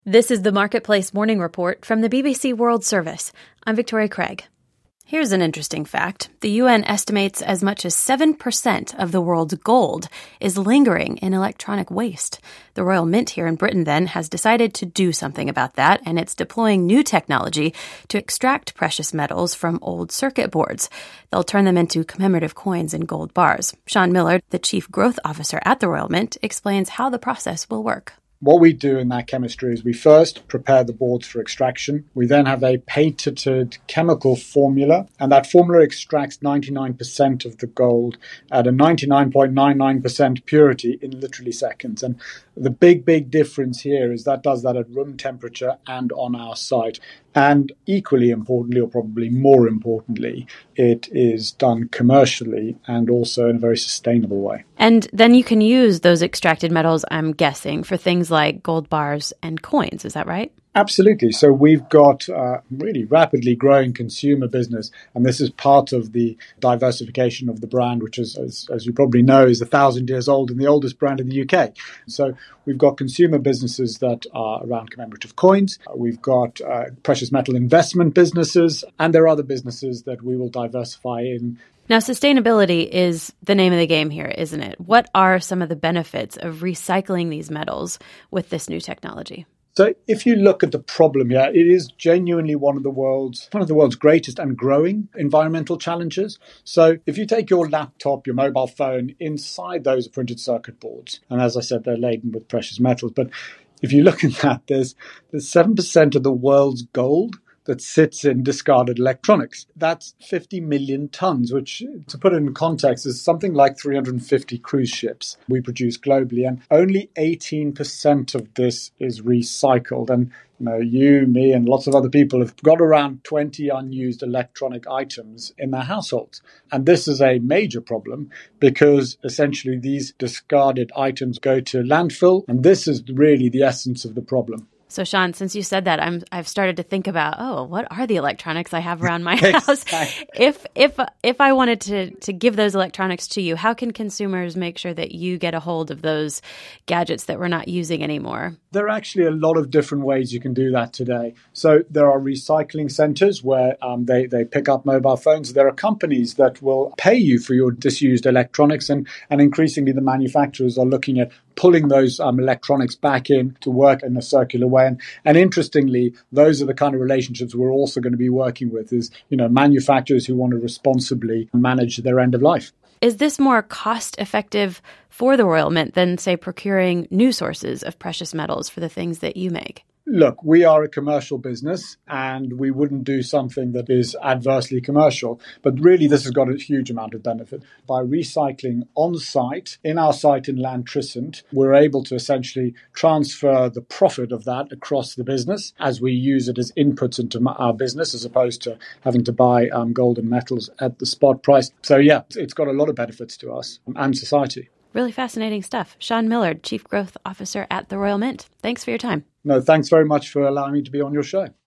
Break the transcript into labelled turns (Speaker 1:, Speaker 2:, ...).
Speaker 1: This is the Marketplace Morning Report from the BBC World Service. I'm Victoria Craig. Here's an interesting fact. The UN estimates as much as 7% of the world's gold is lingering in electronic waste. The Royal Mint here in Britain, then, has decided to do something about that, and it's deploying new technology to extract precious metals from old circuit boards. They'll turn them into commemorative coins and gold bars. Sean Millard, the Chief Growth Officer at the Royal Mint, explains how the process will work.
Speaker 2: What we do in that chemistry is we first prepare the boards for extraction. We then have a patented chemical formula, and that formula extracts 99% of the gold at a 99.99% purity in literally seconds. And the big difference here is that does that at room temperature and on our site. And equally importantly, or probably more importantly, it is done commercially and also in a very sustainable way.
Speaker 1: And then you can use those extracted metals, I'm guessing, for things like gold bars and coins. Is that right?
Speaker 2: Absolutely. So we've got a really rapidly growing consumer business, and this is part of the diversification of the brand, which is, as you probably know, is 1,000 years old and the oldest brand in the UK. So we've got consumer businesses that are around commemorative coins. We've got precious metal investment businesses, and there are other businesses that we will diversify in.
Speaker 1: Now, sustainability is the name of the game here, isn't it? What are some of the benefits of recycling these metals with this new technology?
Speaker 2: So if you look at the problem here, it is genuinely one of the world's greatest and growing environmental challenges. So if you take your laptop, your mobile phone, inside those printed circuit boards, and as I said, they're laden with precious metals. But if you look at that, there's 7% of the world's gold that sits in discarded electronics. That's 50 million tons, which, to put it in context, is something like 350 cruise ships we produce globally. And only 18% of this is recycled. And you, me, and lots of other people have got around 20 unused electronic items in their households. And this is a major problem because essentially these discarded items go to landfill. And this is really the essence of the problem.
Speaker 1: So, Sean, since you said that, I've started to think about, what are the electronics I have around my house? If I wanted to give those electronics to you, how can consumers make sure that you get a hold of those gadgets that we're not using anymore?
Speaker 2: There are actually a lot of different ways you can do that today. So there are recycling centers where they pick up mobile phones. There are companies that will pay you for your disused electronics, and increasingly the manufacturers are looking at pulling those electronics back in to work in a circular way. And interestingly, those are the kind of relationships we're also going to be working with is, manufacturers who want to responsibly manage their end of life.
Speaker 1: Is this more cost effective for the Royal Mint than, say, procuring new sources of precious metals for the things that you make?
Speaker 2: Look, we are a commercial business and we wouldn't do something that is adversely commercial. But really, this has got a huge amount of benefit. By recycling on site, in our site in Llantrisant, we're able to essentially transfer the profit of that across the business as we use it as inputs into our business, as opposed to having to buy gold and metals at the spot price. So, yeah, it's got a lot of benefits to us and society.
Speaker 1: Really fascinating stuff. Sean Millard, Chief Growth Officer at the Royal Mint. Thanks for your time.
Speaker 2: No, thanks very much for allowing me to be on your show.